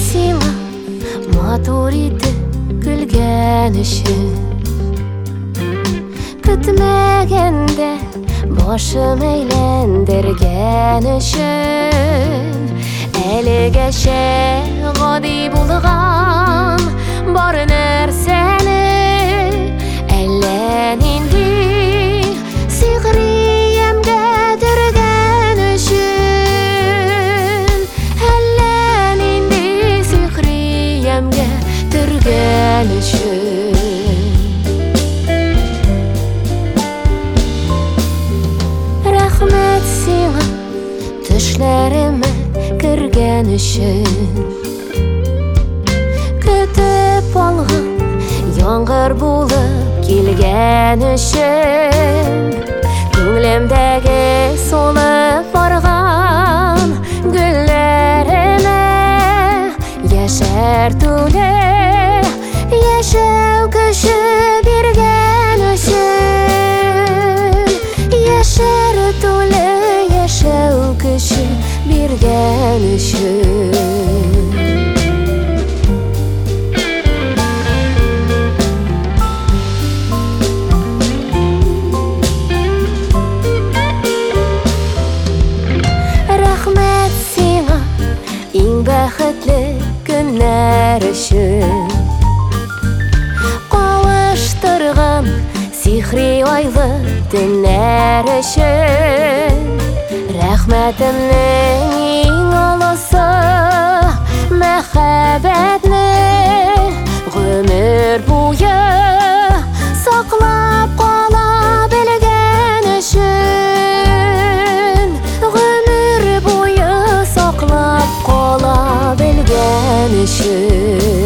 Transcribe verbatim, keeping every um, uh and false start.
сиңа матур итеп күлгән өчен. Көтмәгәндә башым әйләндергән өчен. Әлегәчә гади булган бар нәрсәне әллә нинди сихри ямгә төргән өчен. Әллә нинди сихри ямгә төргән өчен. Рәхмәт сиңа төшләремә кергән өчен. Көтеп алган яңгыр булып килгән өчен. Күңлемдәге солып барган гөлләремә яшәртүле яшәү көче биргән өчен. Яшәртүле яшәү көче биргән өчен. Рәхмәт сиңа иң бәхетле көннәр өчен. Кавыштырган сихри айлы төннәр өчен. Рәхмәтемнең иң олысы мәхәббәтне гомер буе саклап кала белгән өчен. Гомер буе саклап кала белгән өчен.